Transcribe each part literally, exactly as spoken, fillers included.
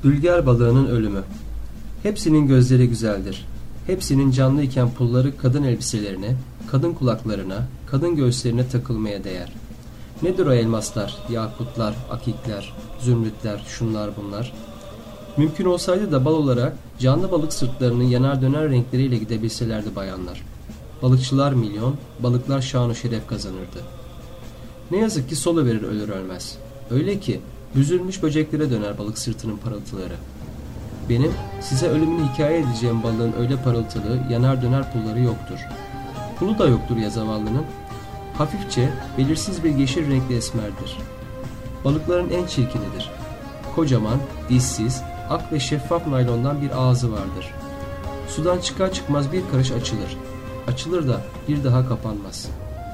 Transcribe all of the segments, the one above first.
Dülger balığının ölümü. Hepsinin gözleri güzeldir. Hepsinin canlı iken pulları kadın elbiselerine, kadın kulaklarına, kadın göğüslerine takılmaya değer. Nedir o elmaslar, yakutlar, akikler, zümrütler, şunlar bunlar? Mümkün olsaydı da bal olarak canlı balık sırtlarının yanar döner renkleriyle gidebilselerdi bayanlar. Balıkçılar milyon, balıklar şan-ı şeref kazanırdı. Ne yazık ki soluverir ölür ölmez. Öyle ki büzülmüş böceklere döner balık sırtının parıltıları. Benim size ölümünü hikaye edeceğim balığın öyle parıltılı, yanar döner pulları yoktur. Pulu da yoktur ya zavallının. Hafifçe, belirsiz bir yeşil renkli esmerdir. Balıkların en çirkinidir. Kocaman, dişsiz, ak ve şeffaf naylondan bir ağzı vardır. Sudan çıkar çıkmaz bir karış açılır. Açılır da bir daha kapanmaz.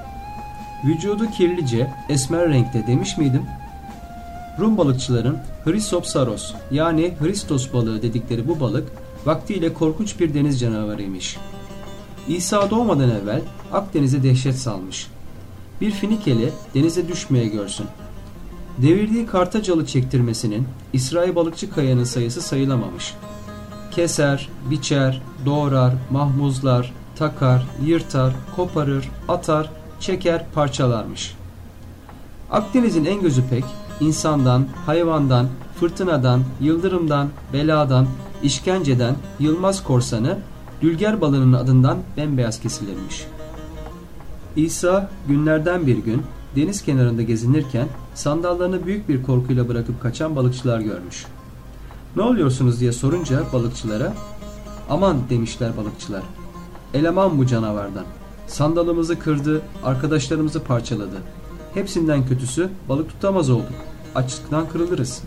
Vücudu kirlice, esmer renkte demiş miydim? Rum balıkçıların Hristopsaros yani Hristos balığı dedikleri bu balık vaktiyle korkunç bir deniz canavarıymış. İsa doğmadan evvel Akdeniz'e dehşet salmış. Bir Finikeli denize düşmeye görsün. Devirdiği Kartacalı çektirmesinin İsrail balıkçı kayanın sayısı sayılamamış. Keser, biçer, doğrar, mahmuzlar, takar, yırtar, koparır, atar, çeker, parçalarmış. Akdeniz'in en gözü pek, insandan, hayvandan, fırtınadan, yıldırımdan, beladan, işkenceden, Yılmaz korsanı, dülger balığının adından bembeyaz kesilirmiş. İsa günlerden bir gün deniz kenarında gezinirken sandallarını büyük bir korkuyla bırakıp kaçan balıkçılar görmüş. Ne oluyorsunuz diye sorunca balıkçılara, aman demişler balıkçılar, eleman bu canavardan. Sandalımızı kırdı, arkadaşlarımızı parçaladı. Hepsinden kötüsü balık tutamaz olduk. Açlıktan kırılırız.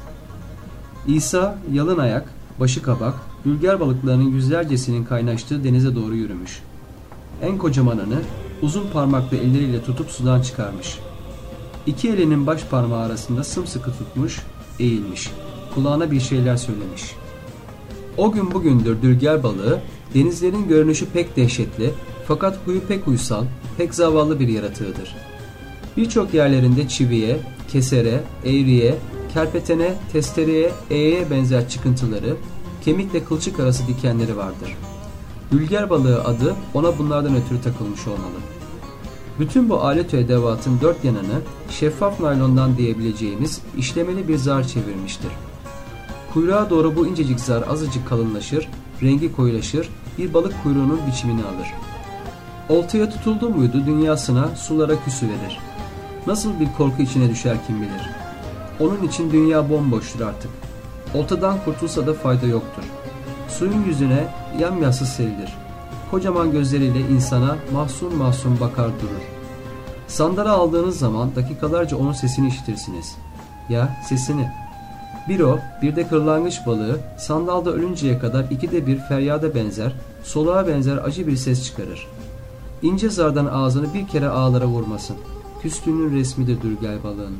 İsa yalın ayak, başı kabak, dülger balıklarının yüzlercesinin kaynaştığı denize doğru yürümüş. En kocamanını uzun parmaklı elleriyle tutup sudan çıkarmış. İki elinin baş parmağı arasında sımsıkı tutmuş, eğilmiş. Kulağına bir şeyler söylemiş. O gün bugündür dülger balığı denizlerin görünüşü pek dehşetli fakat huyu pek uysal, pek zavallı bir yaratığıdır. Birçok yerlerinde çiviye, kesere, eğriye, kerpetene, testereye, eğeye benzer çıkıntıları, kemikle kılçık arası dikenleri vardır. Dülger balığı adı ona bunlardan ötürü takılmış olmalı. Bütün bu alet-i edevatın dört yanını şeffaf naylondan diyebileceğimiz işlemeli bir zar çevirmiştir. Kuyruğa doğru bu incecik zar azıcık kalınlaşır, rengi koyulaşır, bir balık kuyruğunun biçimini alır. Oltaya tutuldu muydu dünyasına, sulara küsüverir. Nasıl bir korku içine düşer kim bilir. Onun için dünya bomboştur artık. Oltadan kurtulsa da fayda yoktur. Suyun yüzüne yamyasız serilir. Kocaman gözleriyle insana mahzun mahzun bakar durur. Sandala aldığınız zaman dakikalarca onun sesini işitirsiniz. Ya sesini. Bir o, bir de kırlangıç balığı sandalda ölünceye kadar ikide bir feryada benzer, soluğa benzer acı bir ses çıkarır. İnce zardan ağzını bir kere ağlara vurmasın. Küstüğünün resmidir dülger balığının.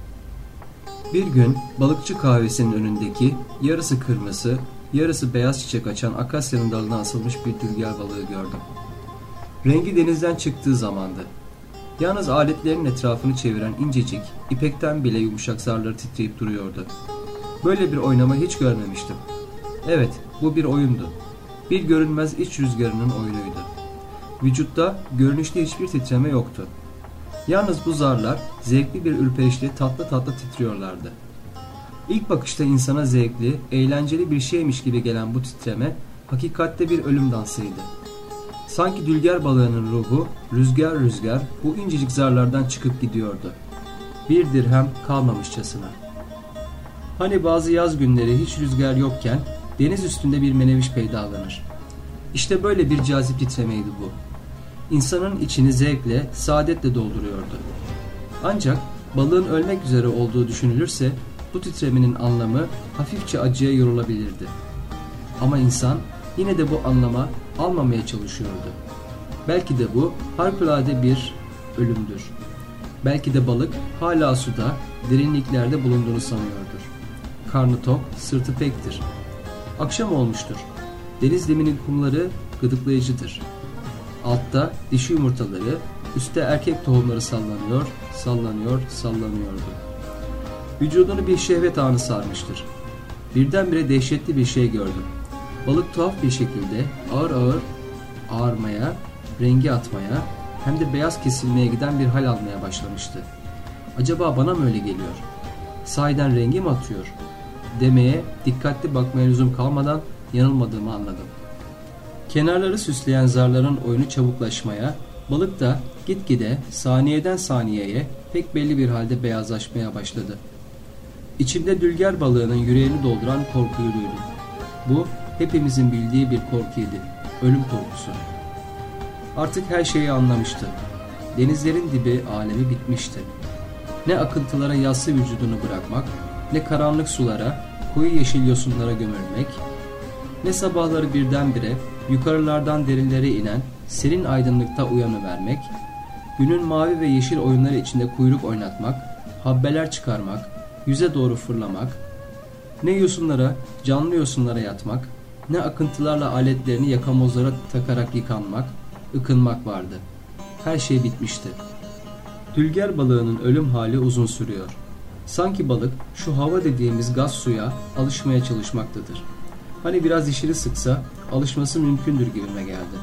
Bir gün balıkçı kahvesinin önündeki yarısı kırmızı, yarısı beyaz çiçek açan akasyanın dalına asılmış bir dülger balığı gördüm. Rengi denizden çıktığı zamandı. Yalnız aletlerin etrafını çeviren incecik, ipekten bile yumuşak zarları titreyip duruyordu. Böyle bir oynama hiç görmemiştim. Evet, bu bir oyundu. Bir görünmez iç rüzgarının oyunuydu. Vücutta görünüşte hiçbir titreme yoktu. Yalnız bu zarlar zevkli bir ürperişle tatlı tatlı titriyorlardı. İlk bakışta insana zevkli, eğlenceli bir şeymiş gibi gelen bu titreme hakikatte bir ölüm dansıydı. Sanki dülger balığının ruhu rüzgar rüzgar bu incecik zarlardan çıkıp gidiyordu. Bir dirhem kalmamışçasına. Hani bazı yaz günleri hiç rüzgar yokken deniz üstünde bir meneviş peydalanır. İşte böyle bir cazip titremeydi bu. İnsanın içini zevkle, saadetle dolduruyordu. Ancak balığın ölmek üzere olduğu düşünülürse bu titremenin anlamı hafifçe acıya yorulabilirdi. Ama insan yine de bu anlama almamaya çalışıyordu. Belki de bu harikulade bir ölümdür. Belki de balık hala suda, derinliklerde bulunduğunu sanıyordur. Karnı tok, sırtı pektir. Akşam olmuştur. Deniz zeminin kumları gıdıklayıcıdır. Altta dişi yumurtaları, üstte erkek tohumları sallanıyor, sallanıyor, sallanıyordu. Vücudunu bir şehvet ağını sarmıştır. Birdenbire dehşetli bir şey gördüm. Balık tuhaf bir şekilde ağır ağır ağarmaya, rengi atmaya hem de beyaz kesilmeye giden bir hal almaya başlamıştı. Acaba bana mı öyle geliyor? Sahiden rengi mi atıyor? Demeye, dikkatli bakmaya lüzum kalmadan yanılmadığımı anladım. Kenarları süsleyen zarların oyunu çabuklaşmaya, balık da gitgide saniyeden saniyeye pek belli bir halde beyazlaşmaya başladı. İçimde dülger balığının yüreğini dolduran korkuyu duydum. Bu hepimizin bildiği bir korkuydu. Ölüm korkusu. Artık her şeyi anlamıştı. Denizlerin dibi alemi bitmişti. Ne akıntılara yassı vücudunu bırakmak, ne karanlık sulara, koyu yeşil yosunlara gömülmek, ne sabahları birdenbire yukarılardan derinlere inen serin aydınlıkta uyanıvermek, günün mavi ve yeşil oyunları içinde kuyruk oynatmak, habbeler çıkarmak, yüze doğru fırlamak, ne yosunlara, canlı yosunlara yatmak, ne akıntılarla aletlerini yakamozlara takarak yıkanmak, ıkınmak vardı. Her şey bitmişti. Dülger balığının ölüm hali uzun sürüyor. Sanki balık şu hava dediğimiz gaz suya alışmaya çalışmaktadır. Hani biraz dişini sıksa alışması mümkündür gibime geldi.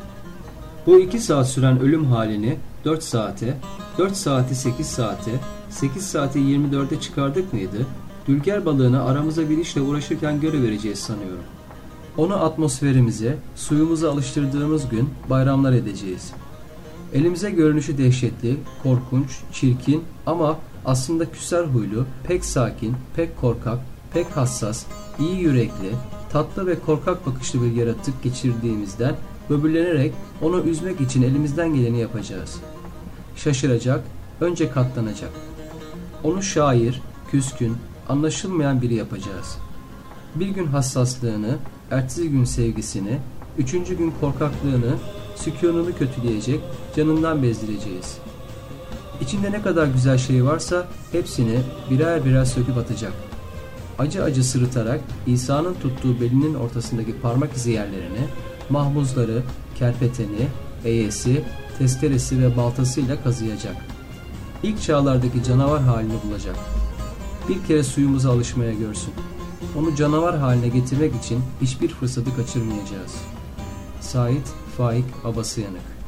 Bu iki saat süren ölüm halini dört saate, dört saati sekiz saate, sekiz saati yirmi dörde çıkardık mıydı? Dülger balığını aramıza bir işle uğraşırken görüvereceğiz sanıyorum. Onu atmosferimize, suyumuza alıştırdığımız gün bayramlar edeceğiz. Elimize görünüşü dehşetli, korkunç, çirkin ama aslında küser huylu, pek sakin, pek korkak, pek hassas, iyi yürekli, tatlı ve korkak bakışlı bir yaratık geçirdiğimizden böbürlenerek onu üzmek için elimizden geleni yapacağız. Şaşıracak, önce katlanacak. Onu şair, küskün, anlaşılmayan biri yapacağız. Bir gün hassaslığını, ertesi gün sevgisini, üçüncü gün korkaklığını, sükûnunu kötüleyecek, canından bezdireceğiz. İçinde ne kadar güzel şey varsa hepsini birer birer söküp atacak. Acı acı sırıtarak İsa'nın tuttuğu belinin ortasındaki parmak izi yerlerini, mahmuzları, kerpeteni, eğesi, testeresi ve baltasıyla kazıyacak. İlk çağlardaki canavar halini bulacak. Bir kere suyumuza alışmaya görsün. Onu canavar haline getirmek için hiçbir fırsatı kaçırmayacağız. Sait Faik Abasıyanık.